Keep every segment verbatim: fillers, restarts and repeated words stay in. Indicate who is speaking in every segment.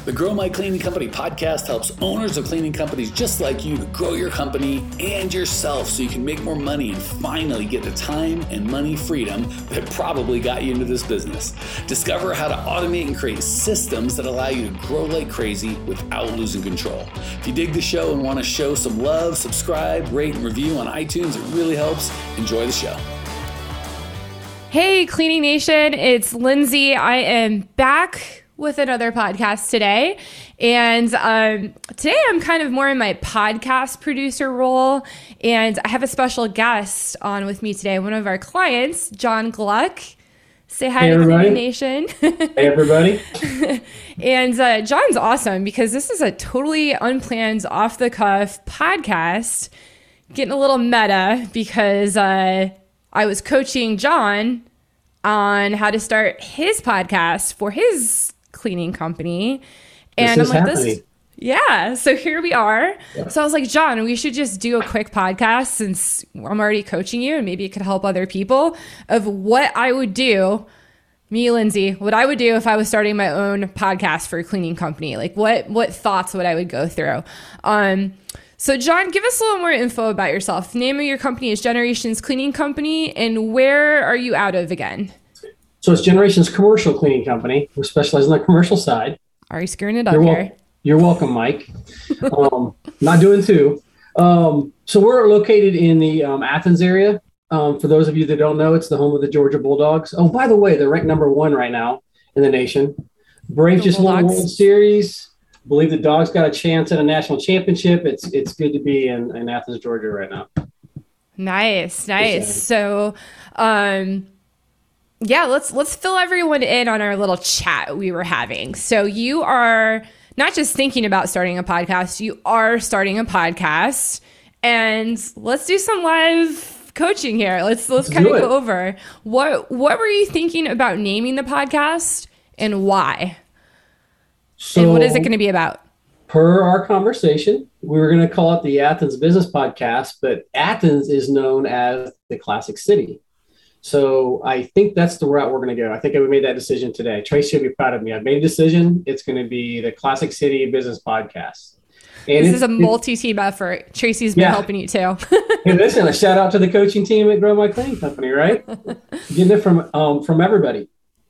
Speaker 1: The Grow My Cleaning Company podcast helps owners of cleaning companies just like you to grow your company and yourself so you can make more money and finally get the time and money freedom that probably got you into this business. Discover how to automate and create systems that allow you to grow like crazy without losing control. If you dig the show and want to show some love, subscribe, rate, and review on iTunes. It really helps. Enjoy the show.
Speaker 2: Hey, Cleaning Nation, it's Lindsay. I am back with another podcast today. And um, today I'm kind of more in my podcast producer role. And I have a special guest on with me today, one of our clients, John Gluck. Say hi
Speaker 3: hey,
Speaker 2: to Cleaning Nation.
Speaker 3: Hey, everybody.
Speaker 2: And uh, John's awesome because this is a totally unplanned, off-the-cuff podcast. Getting a little meta because uh, I was coaching John on how to start his podcast for his cleaning company. And
Speaker 3: this
Speaker 2: I'm like,
Speaker 3: happening.
Speaker 2: this, yeah. So here we are. Yeah. So I was like, John, we should just do a quick podcast since I'm already coaching you and maybe it could help other people of what I would do, me, Lindsay, what I would do if I was starting my own podcast for a cleaning company. Like what, what thoughts would I would go through? Um, so John, give us a little more info about yourself. The name of your company is Generations Cleaning Company. And where are you out of again?
Speaker 3: So it's Generations Commercial Cleaning Company. We specialize on the commercial side.
Speaker 2: Are you screwing it up
Speaker 3: You're
Speaker 2: here?
Speaker 3: Wel- you're welcome, Mike. um, not doing two. Um, so we're located in the um, Athens area. Um, for those of you that don't know, it's the home of the Georgia Bulldogs. Oh, by the way, they're ranked number one right now in the nation. Braves just won the World Series. I believe the Dogs got a chance at a national championship. It's it's good to be in, in Athens, Georgia right now.
Speaker 2: Nice, nice. So, um, yeah, let's let's fill everyone in on our little chat we were having. So you are not just thinking about starting a podcast, you are starting a podcast. And let's do some live coaching here. Let's let's, let's kind of go over what what were you thinking about naming the podcast and why? So, and what is it going to be about?
Speaker 3: Per our conversation, we were going to call it the Athens Business Podcast, but Athens is known as the Classic City. So I think that's the route we're going to go. I think I made that decision today. Tracy will be proud of me. I've made a decision. It's going to be the Classic City Business Podcast. And
Speaker 2: this is a multi-team effort. Tracy's been yeah. helping you too.
Speaker 3: Hey, listen, a shout out to the coaching team at Grow My Cleaning Company, right? Getting it from um, from everybody.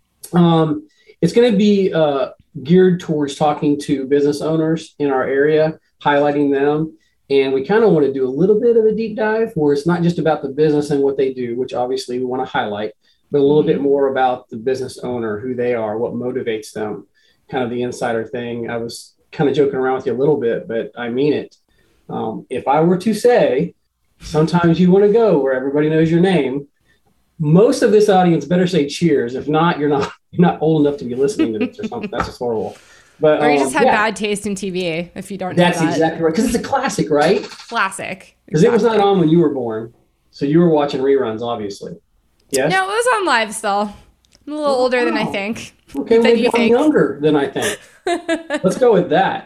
Speaker 3: Um, it's going to be uh, geared towards talking to business owners in our area, highlighting them. And we kind of want to do a little bit of a deep dive where it's not just about the business and what they do, which obviously we want to highlight, but a little bit more about the business owner, who they are, what motivates them, kind of the insider thing. I was kind of joking around with you a little bit, but I mean it. Um, if I were to say, sometimes you want to go where everybody knows your name, most of this audience better say cheers. If not, you're not you're not old enough to be listening to this or something. That's just horrible. But,
Speaker 2: or you just
Speaker 3: um,
Speaker 2: have
Speaker 3: yeah.
Speaker 2: bad taste in T V if you don't know
Speaker 3: That's
Speaker 2: that.
Speaker 3: exactly right. Because it's a classic, right?
Speaker 2: Classic.
Speaker 3: Because
Speaker 2: exactly.
Speaker 3: it was not on when you were born. So you were watching reruns, obviously. Yes?
Speaker 2: No, it was on live still. I'm a little oh, older wow. than I think.
Speaker 3: Okay,
Speaker 2: than
Speaker 3: maybe
Speaker 2: you
Speaker 3: I'm
Speaker 2: think.
Speaker 3: younger than I think. Let's go with that.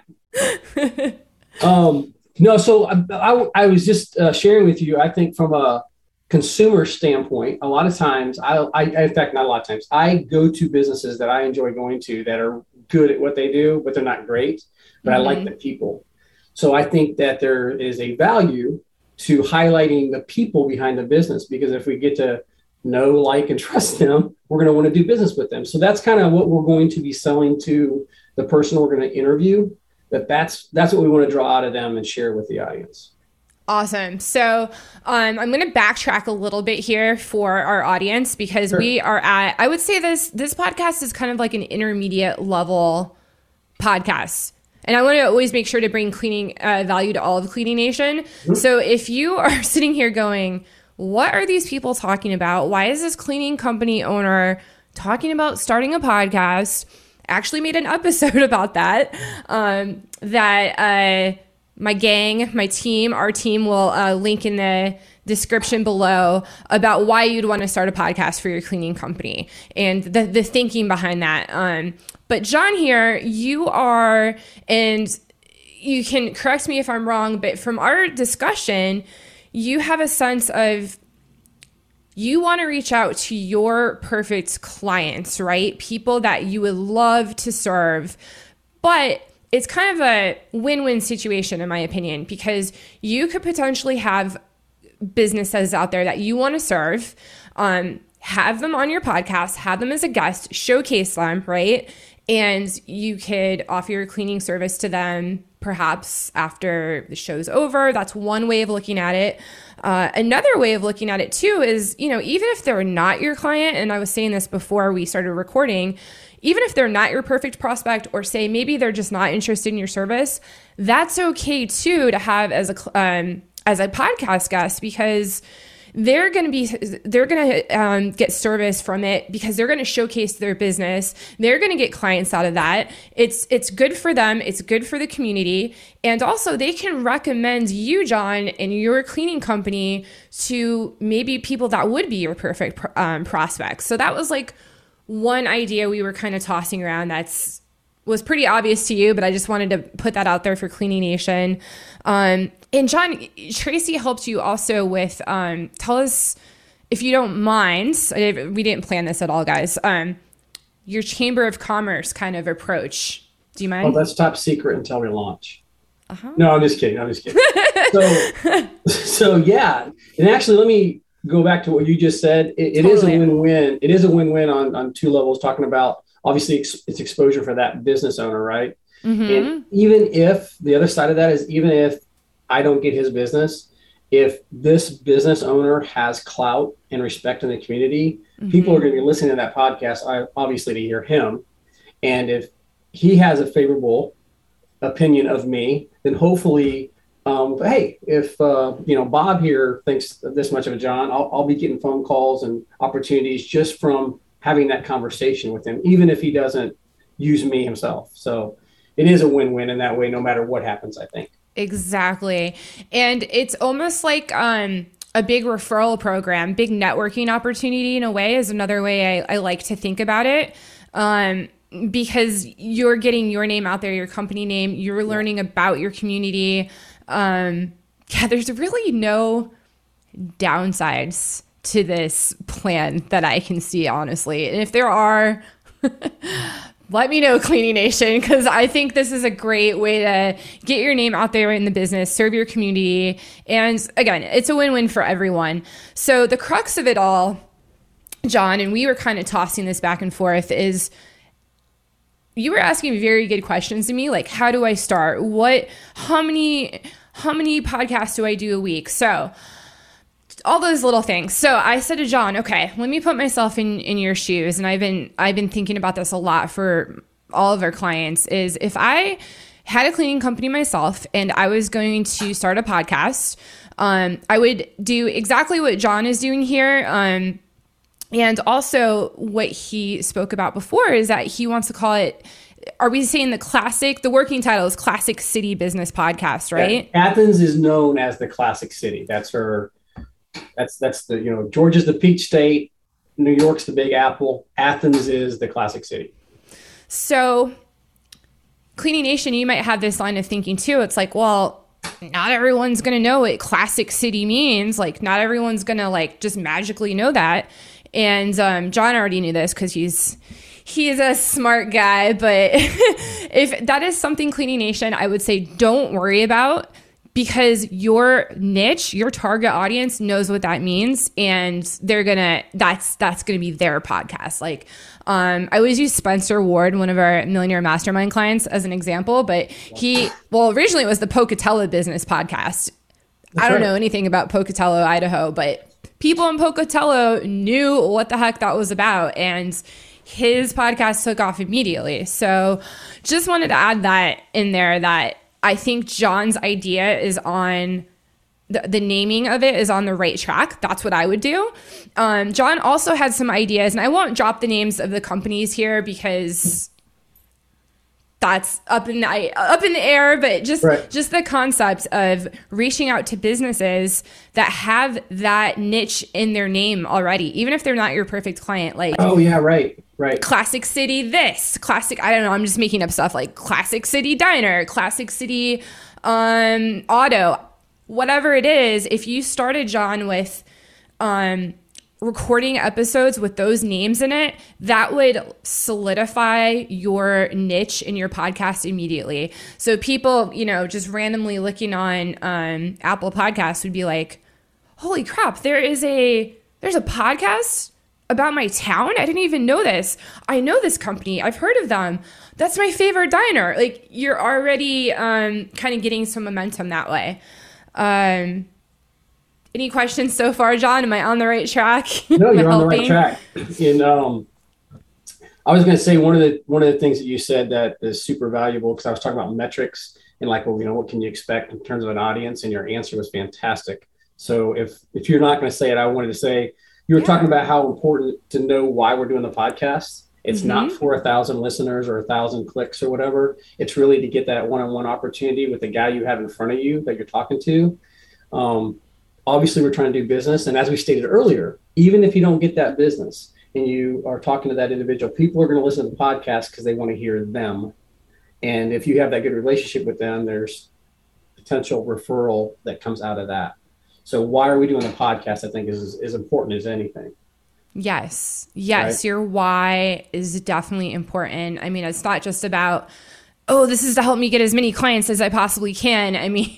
Speaker 3: um, no, so I, I, I was just uh, sharing with you, I think from a consumer standpoint, a lot of times, I, I, in fact, not a lot of times, I go to businesses that I enjoy going to that are good at what they do, but they're not great, but mm-hmm. I like the people. So I think that there is a value to highlighting the people behind the business, because if we get to know, like, and trust them, we're going to want to do business with them. So that's kind of what we're going to be selling to the person we're going to interview, but that's, that's what we want to draw out of them and share with the audience.
Speaker 2: Awesome. So um, I'm going to backtrack a little bit here for our audience because sure. we are at, I would say this, this podcast is kind of like an intermediate level podcast. And I want to always make sure to bring cleaning uh, value to all of Cleaning Nation. Mm-hmm. So if you are sitting here going, what are these people talking about? Why is this cleaning company owner talking about starting a podcast? Actually made an episode about that, um, that, uh, my gang, my team, our team will uh, link in the description below about why you'd want to start a podcast for your cleaning company and the, the thinking behind that. Um, but John here, you are, and you can correct me if I'm wrong, but from our discussion, you have a sense of you want to reach out to your perfect clients, right? People that you would love to serve. But it's kind of a win-win situation, in my opinion, because you could potentially have businesses out there that you want to serve, um, have them on your podcast, have them as a guest, showcase them, right? And you could offer your cleaning service to them perhaps after the show's over. That's one way of looking at it. Uh, another way of looking at it too is, you know, even if they're not your client, and I was saying this before we started recording, even if they're not your perfect prospect, or say maybe they're just not interested in your service, that's okay too to have as a um, as a podcast guest, because they're going to be they're going to um, get service from it, because they're going to showcase their business. They're going to get clients out of that. It's it's good for them. It's good for the community, and also they can recommend you, John, and your cleaning company to maybe people that would be your perfect um, prospects. So that was like one idea we were kind of tossing around that's was pretty obvious to you, but I just wanted to put that out there for Cleaning Nation. Um, and John, Tracy helped you also with, um, tell us, if you don't mind, we didn't plan this at all, guys, um, your Chamber of Commerce kind of approach. Do you mind?
Speaker 3: Oh, that's top secret until we launch. Uh-huh. No, I'm just kidding. I'm just kidding. so, so yeah. And actually, let me go back to what you just said. It, it totally. is a win-win. It is a win-win on, on two levels, talking about, obviously, it's, it's exposure for that business owner, right? Mm-hmm. And even if the other side of that is, even if I don't get his business, if this business owner has clout and respect in the community, mm-hmm. people are going to be listening to that podcast, obviously, to hear him. And if he has a favorable opinion of me, then hopefully, um, hey, if uh, you know Bob here thinks this much of a John, I'll, I'll be getting phone calls and opportunities just from having that conversation with him, even if he doesn't use me himself. So it is a win-win in that way, no matter what happens, I think.
Speaker 2: Exactly. And it's almost like um, a big referral program, big networking opportunity in a way is another way I, I like to think about it. Um, because you're getting your name out there, your company name, you're learning about your community. Um, yeah, there's really no downsides to this plan that I can see, honestly. And if there are, let me know, Cleaning Nation, because I think this is a great way to get your name out there in the business, serve your community. And again, it's a win-win for everyone. So the crux of it all, John, and we were kind of tossing this back and forth, is you were asking very good questions to me, like, how do I start? What, how many, how many podcasts do I do a week? So all those little things. So I said to John, okay, let me put myself in, in your shoes. And I've been, I've been thinking about this a lot for all of our clients, is if I had a cleaning company myself and I was going to start a podcast, um, I would do exactly what John is doing here. Um, and also what he spoke about before is that he wants to call it, are we saying the classic, the working title is Classic City Business Podcast, right?
Speaker 3: Yeah, Athens is known as the Classic City. That's her. That's that's the, you know, Georgia's the Peach State, New York's the Big Apple, Athens is the Classic City.
Speaker 2: So, Cleaning Nation, you might have this line of thinking too. It's like, well, not everyone's going to know what Classic City means. Like, not everyone's going to like just magically know that. And um, John already knew this because he's he's a smart guy. But if that is something, Cleaning Nation, I would say don't worry about, because your niche, your target audience knows what that means, and they're gonna that's that's gonna be their podcast. Like, um, I always use Spencer Ward, one of our Millionaire Mastermind clients, as an example. But he, well, originally it was the Pocatello Business Podcast. That's I don't right. know anything about Pocatello, Idaho, but people in Pocatello knew what the heck that was about, and his podcast took off immediately. So, just wanted to add that in there, that I think John's idea is on the, the naming of it is on the right track. That's what I would do. Um, John also had some ideas, and I won't drop the names of the companies here because that's up in the up in the air. But just right. just the concept of reaching out to businesses that have that niche in their name already, even if they're not your perfect client. Like,
Speaker 3: oh yeah, right. Right.
Speaker 2: Classic City this, classic, I don't know, I'm just making up stuff, like Classic City Diner, Classic City um, Auto, whatever it is. If you started, John, with um, recording episodes with those names in it, that would solidify your niche in your podcast immediately. So people, you know, just randomly looking on um, Apple Podcasts would be like, holy crap, there is a, there's a podcast about my town? I didn't even know this. I know this company. I've heard of them. That's my favorite diner. Like, you're already um, kind of getting some momentum that way. Um, any questions so far, John? Am I on the right track?
Speaker 3: No, you're on the right track. And um, I was going to say one of the one of the things that you said that is super valuable, because I was talking about metrics and like, well, you know, what can you expect in terms of an audience? And your answer was fantastic. So if if you're not going to say it, I wanted to say, you were yeah. talking about how important to know why we're doing the podcast. It's mm-hmm. not for a thousand listeners or a thousand clicks or whatever. It's really to get that one-on-one opportunity with the guy you have in front of you that you're talking to. Um, obviously, we're trying to do business. And as we stated earlier, even if you don't get that business and you are talking to that individual, people are going to listen to the podcast because they want to hear them. And if you have that good relationship with them, there's potential referral that comes out of that. So why are we doing the podcast, I think, is as important as anything.
Speaker 2: Yes. Yes.
Speaker 3: Right?
Speaker 2: Your why is definitely important. I mean, it's not just about, oh, this is to help me get as many clients as I possibly can. I mean,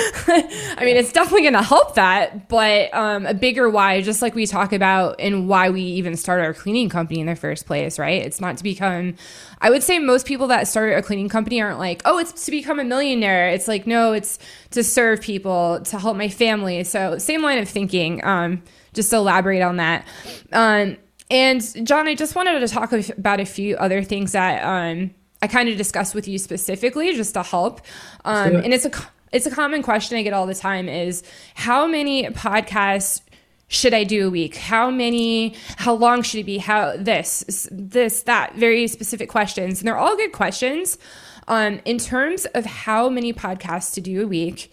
Speaker 2: I mean, it's definitely going to help that, but um, a bigger why, just like we talk about and why we even started our cleaning company in the first place, right? It's not to become, I would say most people that start a cleaning company aren't like, oh, it's to become a millionaire. It's like, no, it's to serve people, to help my family. So same line of thinking, um, just to elaborate on that. Um, and John, I just wanted to talk about a few other things that, um, I kind of discussed with you specifically just to help. Um, and it's a, it's a common question I get all the time is how many podcasts should I do a week? How many, how long should it be? How this, this, that, very specific questions. And they're all good questions. Um, in terms of how many podcasts to do a week,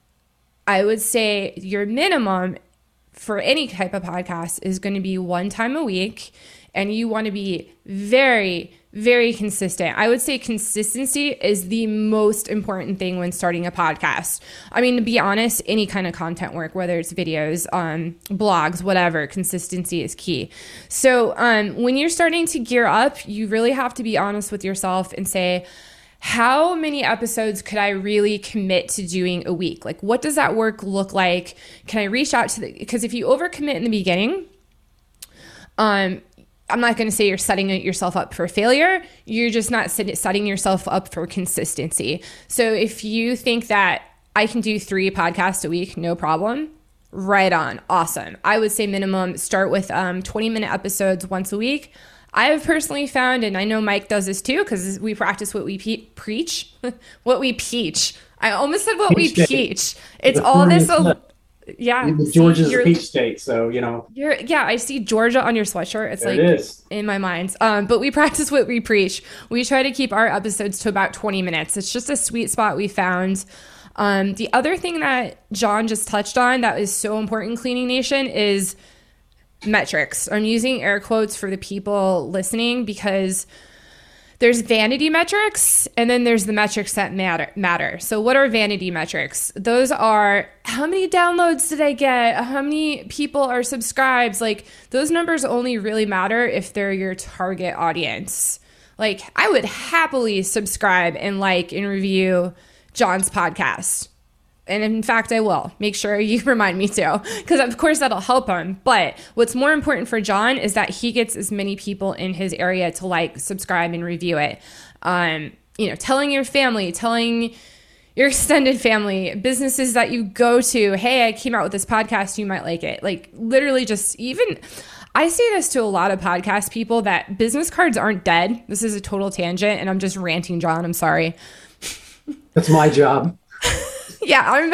Speaker 2: I would say your minimum for any type of podcast is going to be one time a week. And you want to be very, very consistent. I would say consistency is the most important thing when starting a podcast. I mean, to be honest, any kind of content work, whether it's videos, um, blogs, whatever, consistency is key. So um, when you're starting to gear up, you really have to be honest with yourself and say, how many episodes could I really commit to doing a week? Like, what does that work look like? Can I reach out to the, because if you overcommit in the beginning, um, I'm not going to say you're setting yourself up for failure. You're just not setting yourself up for consistency. So if you think that I can do three podcasts a week, no problem, right on. Awesome. I would say minimum start with um, twenty minute episodes once a week. I have personally found, and I know Mike does this too, because we practice what we pe- preach, what we peach. I almost said what
Speaker 3: Peach
Speaker 2: we
Speaker 3: State.
Speaker 2: peach. It's all this. Al- Yeah,
Speaker 3: Georgia's a peach state, so you know.
Speaker 2: You're, yeah, I see Georgia on your sweatshirt. It's
Speaker 3: there
Speaker 2: like
Speaker 3: it is.
Speaker 2: In my mind. Um, but we practice what we preach. We try to keep our episodes to about twenty minutes. It's just a sweet spot we found. Um, the other thing that John just touched on that is so important in Cleaning Nation is metrics. I'm using air quotes for the people listening because there's vanity metrics and then there's the metrics that matter. matter. So what are vanity metrics? Those are how many downloads did I get? How many people are subscribed? Like those numbers only really matter if they're your target audience. Like I would happily subscribe and like and review John's podcast. And in fact, I will. Make sure you remind me to, because of course that'll help him. But what's more important for John is that he gets as many people in his area to like, subscribe, and review it. Um, you know, telling your family, telling your extended family, businesses that you go to, hey, I came out with this podcast, you might like it. Like literally just even, I say this to a lot of podcast people that business cards aren't dead. This is a total tangent and I'm just ranting, John. I'm sorry.
Speaker 3: That's my job.
Speaker 2: Yeah, I'm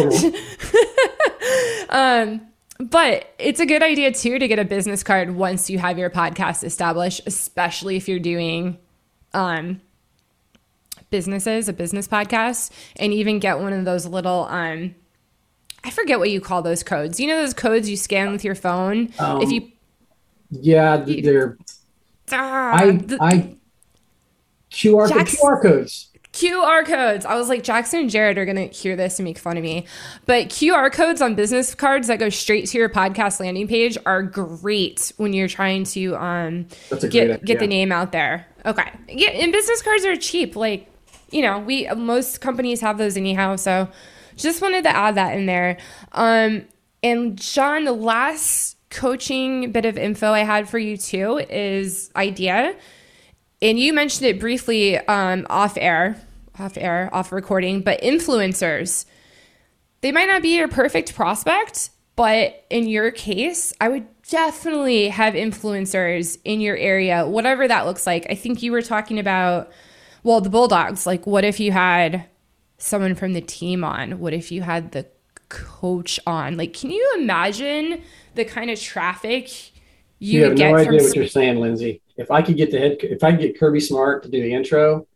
Speaker 2: um, but it's a good idea too to get a business card once you have your podcast established, especially if you're doing um, businesses, a business podcast, and even get one of those little um, I forget what you call those codes. You know those codes you scan with your phone?
Speaker 3: Um,
Speaker 2: if you
Speaker 3: yeah, they're
Speaker 2: ah,
Speaker 3: I
Speaker 2: the,
Speaker 3: I Q R
Speaker 2: Jack's,
Speaker 3: Q R codes.
Speaker 2: Q R codes. I was like, Jackson and Jared are going to hear this and make fun of me. But Q R codes on business cards that go straight to your podcast landing page are great when you're trying to um, get get the name out there. Okay. Yeah, and business cards are cheap. Like, you know, we most companies have those anyhow. So just wanted to add that in there. Um, and John, the last coaching bit of info I had for you too is IDEA. And you mentioned it briefly um, off air, off air, off recording, but influencers, they might not be your perfect prospect, but in your case, I would definitely have influencers in your area, whatever that looks like. I think you were talking about, well, the Bulldogs. Like, what if you had someone from the team on? What if you had the coach on? Like, can you imagine the kind of traffic you,
Speaker 3: you
Speaker 2: would
Speaker 3: have
Speaker 2: get
Speaker 3: no
Speaker 2: from
Speaker 3: idea what you're saying, Lindsay. If I could get the head, if I could get Kirby Smart to do the intro,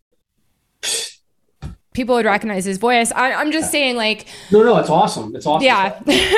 Speaker 2: people would recognize his voice. I, I'm just saying, like,
Speaker 3: no, no, it's awesome. It's awesome.
Speaker 2: Yeah.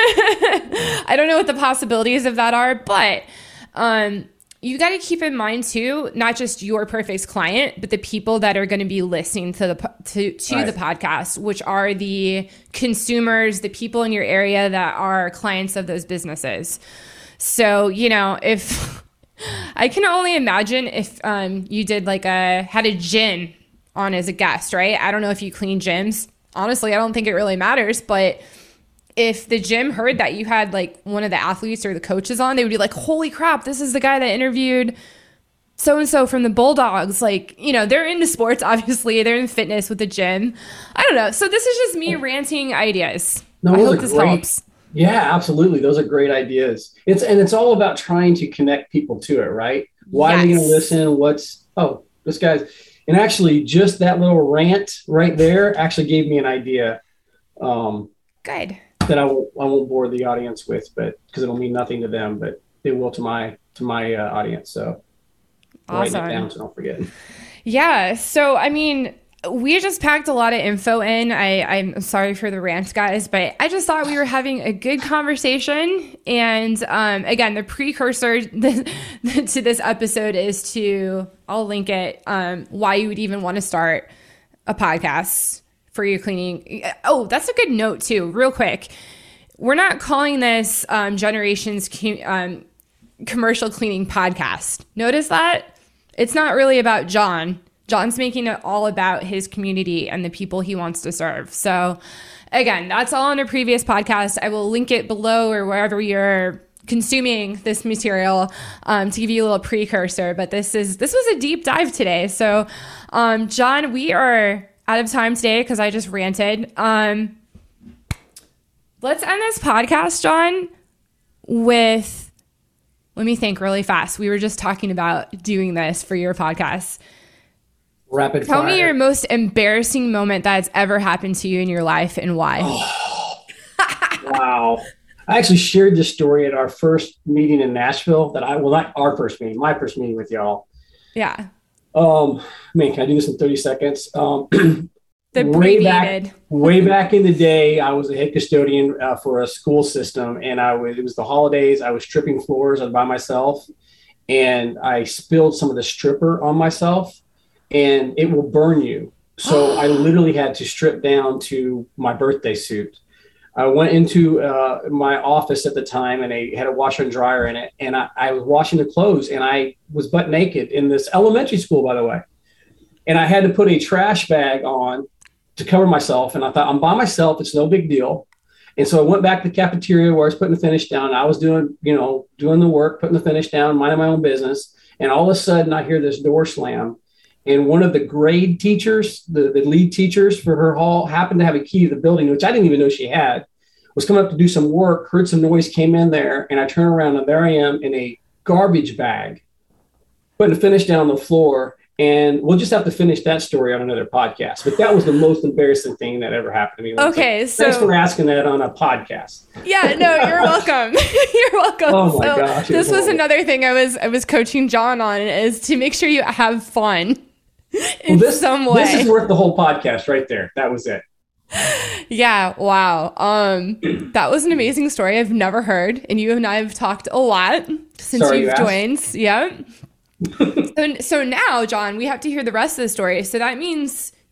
Speaker 2: I don't know what the possibilities of that are, but um, you got to keep in mind too, not just your perfect client, but the people that are going to be listening to the to to right. the podcast, which are the consumers, the people in your area that are clients of those businesses. So, you know, if I can only imagine if um, you did like a, had a gym on as a guest, right? I don't know if you clean gyms. Honestly, I don't think it really matters. But if the gym heard that you had like one of the athletes or the coaches on, they would be like, holy crap, this is the guy that interviewed so-and-so from the Bulldogs. Like, you know, they're into sports, obviously. They're in fitness with the gym. I don't know. So this is just me ranting ideas.
Speaker 3: No,
Speaker 2: I hope this
Speaker 3: great.
Speaker 2: helps.
Speaker 3: Yeah, absolutely. Those are great ideas. It's and it's all about trying to connect people to it, right? Why yes. are they going to listen? What's, oh, this guy's, and actually just that little rant right there actually gave me an idea. Um,
Speaker 2: Good.
Speaker 3: That I won't, I won't bore the audience with, but because it'll mean nothing to them, but it will to my, to my uh, audience. So
Speaker 2: awesome.
Speaker 3: Write it down so don't forget.
Speaker 2: Yeah. So, I mean, we just packed a lot of info in. I, I'm sorry for the rant, guys, but I just thought we were having a good conversation. And um, again, the precursor to this episode is to, I'll link it, um, why you would even want to start a podcast for your cleaning. Oh, that's a good note too, real quick. We're not calling this um, Generations um, Commercial Cleaning Podcast. Notice that? It's not really about John. John's making it all about his community and the people he wants to serve. So again, that's all on a previous podcast. I will link it below or wherever you're consuming this material um, to give you a little precursor. But this is this was a deep dive today. So um, John, we are out of time today because I just ranted. Um, let's end this podcast, John, with, let me think really fast. We were just talking about doing this for your podcast.
Speaker 3: Rapid
Speaker 2: Tell
Speaker 3: fire.
Speaker 2: me your most embarrassing moment that's ever happened to you in your life and why.
Speaker 3: Oh, wow. I actually shared this story at our first meeting in Nashville that I, well, not our first meeting, my first meeting with y'all.
Speaker 2: Yeah.
Speaker 3: Um, man, can I do this in thirty seconds? Um,
Speaker 2: the
Speaker 3: way back, way back in the day, I was a head custodian uh, for a school system, and I was, it was the holidays. I was stripping floors by myself, and I spilled some of the stripper on myself. And it will burn you. So I literally had to strip down to my birthday suit. I went into uh, my office at the time, and I had a washer and dryer in it. And I, I was washing the clothes, and I was butt naked in this elementary school, by the way. And I had to put a trash bag on to cover myself. And I thought, I'm by myself. It's no big deal. And so I went back to the cafeteria where I was putting the finish down. I was doing, you know, doing the work, putting the finish down, minding my own business. And all of a sudden, I hear this door slam. And one of the grade teachers, the, the lead teachers for her hall, happened to have a key to the building, which I didn't even know she had, was coming up to do some work, heard some noise, came in there, and I turn around, and there I am in a garbage bag, putting the finish down on the floor. And we'll just have to finish that story on another podcast. But that was the most embarrassing thing that ever happened to me.
Speaker 2: Okay,
Speaker 3: so thanks for asking that on a podcast.
Speaker 2: Yeah, no, you're welcome. You're welcome.
Speaker 3: Oh my
Speaker 2: so
Speaker 3: gosh!
Speaker 2: This was another thing I was I was coaching John on, is to make sure you have fun. In
Speaker 3: well, this,
Speaker 2: some way.
Speaker 3: This is worth the whole podcast right there. That was it.
Speaker 2: Yeah. Wow. Um, that was an amazing story I've never heard. And you and I have talked a lot since
Speaker 3: Sorry,
Speaker 2: you've
Speaker 3: you
Speaker 2: joined. Yeah. so, so now, John, we have to hear the rest of the story. So that means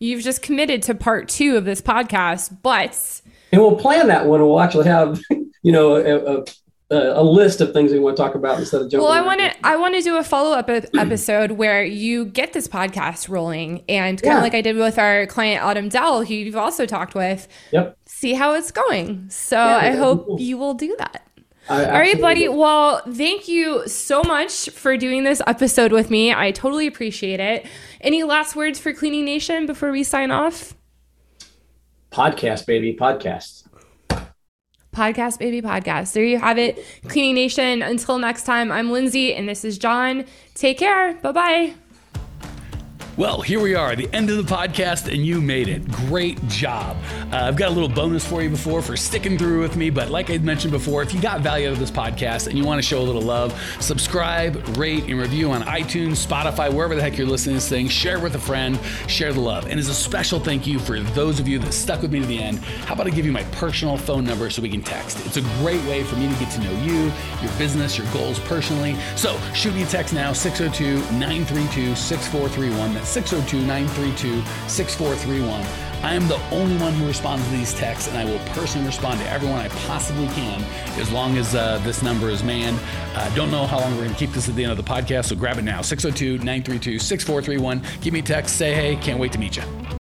Speaker 2: you've just committed to part two of this podcast, but...
Speaker 3: And we'll plan that one. We'll actually have, you know, a, a a list of things we want to talk about instead of jumping.
Speaker 2: Well, I want to I want to do a follow-up episode where you get this podcast rolling and kind of yeah. like I did with our client Autumn Dell, who you've also talked with.
Speaker 3: Yep.
Speaker 2: See how it's going. So
Speaker 3: yeah,
Speaker 2: I hope
Speaker 3: cool.
Speaker 2: you will do that.
Speaker 3: I
Speaker 2: All right, buddy. Will. Well, thank you so much for doing this episode with me. I totally appreciate it. Any last words for Cleaning Nation before we sign off?
Speaker 3: Podcast, baby. Podcast.
Speaker 2: Podcast, baby, podcast. There you have it. Cleaning Nation. Until next time, I'm Lindsay, and this is John. Take care. Bye-bye.
Speaker 1: Well, here we are at the end of the podcast, and you made it. Great job. Uh, I've got a little bonus for you before for sticking through with me, but like I mentioned before, if you got value out of this podcast and you want to show a little love, subscribe, rate, and review on iTunes, Spotify, wherever the heck you're listening to this thing. Share with a friend. Share the love. And as a special thank you for those of you that stuck with me to the end, how about I give you my personal phone number so we can text? It's a great way for me to get to know you, your business, your goals personally. So shoot me a text now, six oh two, nine three two, six four three one. That's six oh two, nine three two, six four three one. I am the only one who responds to these texts, and I will personally respond to everyone I possibly can as long as uh, this number is manned. Uh, don't know how long we're going to keep this at the end of the podcast, so grab it now. six oh two, nine three two, six four three one. Give me a text. Say hey. Can't wait to meet you.